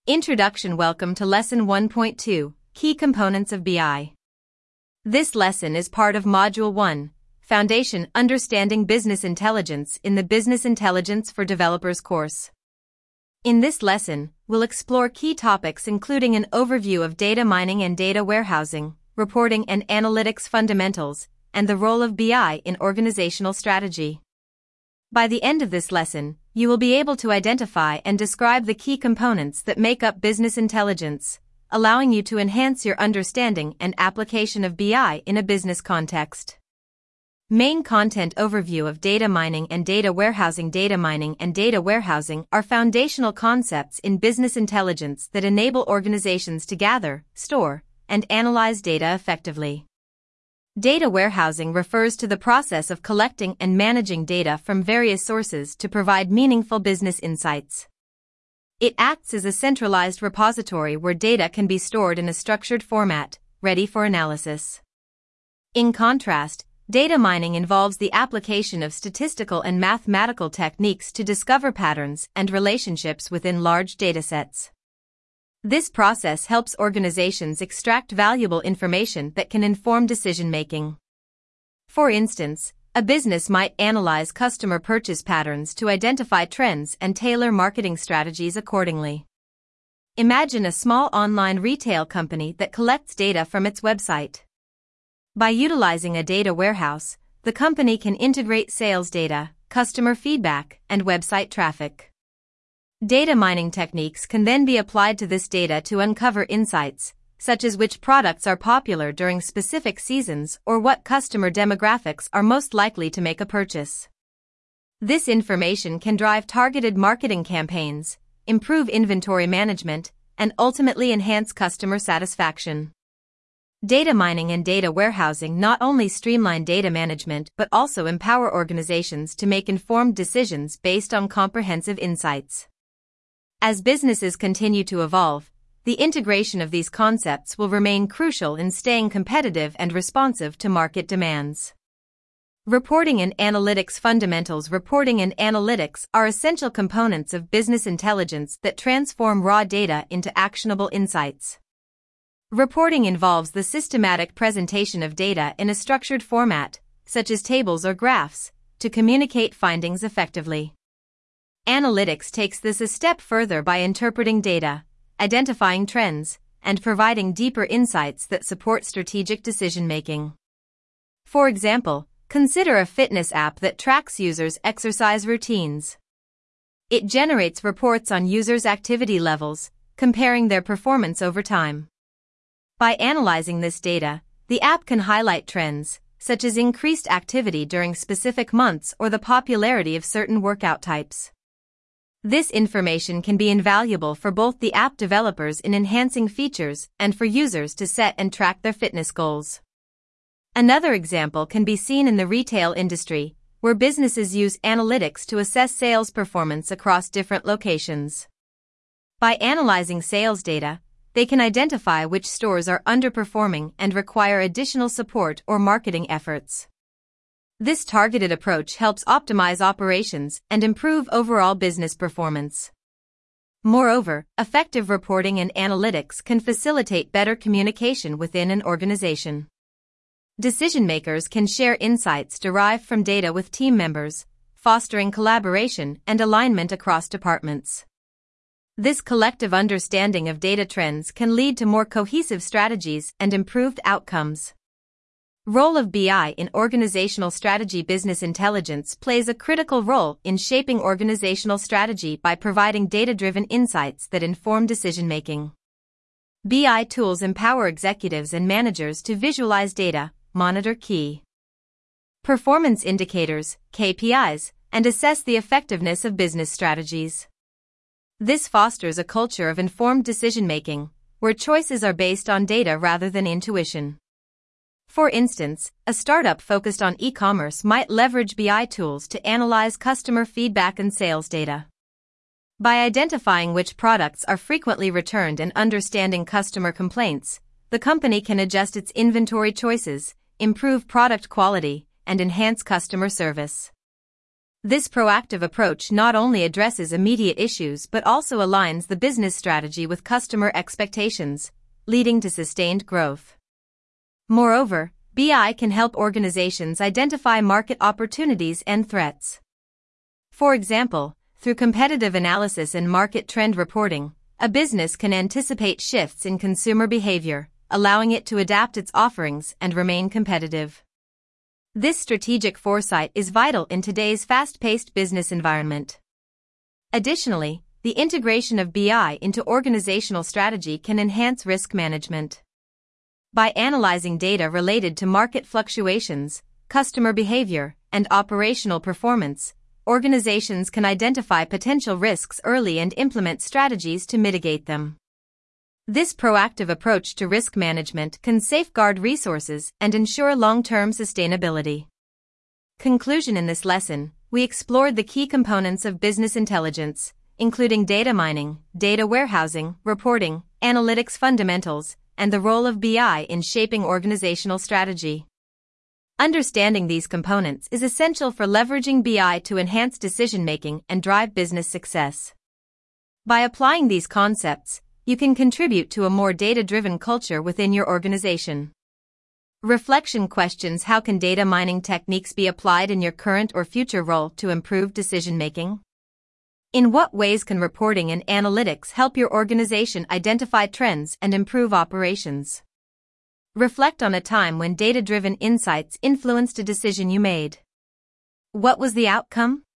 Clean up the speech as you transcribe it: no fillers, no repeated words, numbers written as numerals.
Introduction. Welcome to Lesson 1.2, Key Components of BI. This lesson is part of Module 1, Foundation Understanding Business Intelligence in the Business Intelligence for Developers course. In this lesson, we'll explore key topics including an overview of data mining and data warehousing, reporting and analytics fundamentals, and the role of BI in organizational strategy. By the end of this lesson, you will be able to identify and describe the key components that make up business intelligence, allowing you to enhance your understanding and application of BI in a business context. Main content overview of data mining and data warehousing. Data mining and data warehousing are foundational concepts in business intelligence that enable organizations to gather, store, and analyze data effectively. Data warehousing refers to the process of collecting and managing data from various sources to provide meaningful business insights. It acts as a centralized repository where data can be stored in a structured format, ready for analysis. In contrast, data mining involves the application of statistical and mathematical techniques to discover patterns and relationships within large datasets. This process helps organizations extract valuable information that can inform decision-making. For instance, a business might analyze customer purchase patterns to identify trends and tailor marketing strategies accordingly. Imagine a small online retail company that collects data from its website. By utilizing a data warehouse, the company can integrate sales data, customer feedback, and website traffic. Data mining techniques can then be applied to this data to uncover insights, such as which products are popular during specific seasons or what customer demographics are most likely to make a purchase. This information can drive targeted marketing campaigns, improve inventory management, and ultimately enhance customer satisfaction. Data mining and data warehousing not only streamline data management but also empower organizations to make informed decisions based on comprehensive insights. As businesses continue to evolve, the integration of these concepts will remain crucial in staying competitive and responsive to market demands. Reporting and analytics fundamentals. Reporting and analytics are essential components of business intelligence that transform raw data into actionable insights. Reporting involves the systematic presentation of data in a structured format, such as tables or graphs, to communicate findings effectively. Analytics takes this a step further by interpreting data, identifying trends, and providing deeper insights that support strategic decision-making. For example, consider a fitness app that tracks users' exercise routines. It generates reports on users' activity levels, comparing their performance over time. By analyzing this data, the app can highlight trends, such as increased activity during specific months or the popularity of certain workout types. This information can be invaluable for both the app developers in enhancing features and for users to set and track their fitness goals. Another example can be seen in the retail industry, where businesses use analytics to assess sales performance across different locations. By analyzing sales data, they can identify which stores are underperforming and require additional support or marketing efforts. This targeted approach helps optimize operations and improve overall business performance. Moreover, effective reporting and analytics can facilitate better communication within an organization. Decision-makers can share insights derived from data with team members, fostering collaboration and alignment across departments. This collective understanding of data trends can lead to more cohesive strategies and improved outcomes. Role of BI in organizational strategy. Business intelligence plays a critical role in shaping organizational strategy by providing data-driven insights that inform decision-making. BI tools empower executives and managers to visualize data, monitor key performance indicators, KPIs, and assess the effectiveness of business strategies. This fosters a culture of informed decision-making, where choices are based on data rather than intuition. For instance, a startup focused on e-commerce might leverage BI tools to analyze customer feedback and sales data. By identifying which products are frequently returned and understanding customer complaints, the company can adjust its inventory choices, improve product quality, and enhance customer service. This proactive approach not only addresses immediate issues but also aligns the business strategy with customer expectations, leading to sustained growth. Moreover, BI can help organizations identify market opportunities and threats. For example, through competitive analysis and market trend reporting, a business can anticipate shifts in consumer behavior, allowing it to adapt its offerings and remain competitive. This strategic foresight is vital in today's fast-paced business environment. Additionally, the integration of BI into organizational strategy can enhance risk management. By analyzing data related to market fluctuations, customer behavior, and operational performance, organizations can identify potential risks early and implement strategies to mitigate them. This proactive approach to risk management can safeguard resources and ensure long-term sustainability. Conclusion: in this lesson, we explored the key components of business intelligence, including data mining, data warehousing, reporting, analytics fundamentals, and the role of BI in shaping organizational strategy. Understanding these components is essential for leveraging BI to enhance decision-making and drive business success. By applying these concepts, you can contribute to a more data-driven culture within your organization. Reflection questions: how can data mining techniques be applied in your current or future role to improve decision-making? In what ways can reporting and analytics help your organization identify trends and improve operations? Reflect on a time when data-driven insights influenced a decision you made. What was the outcome?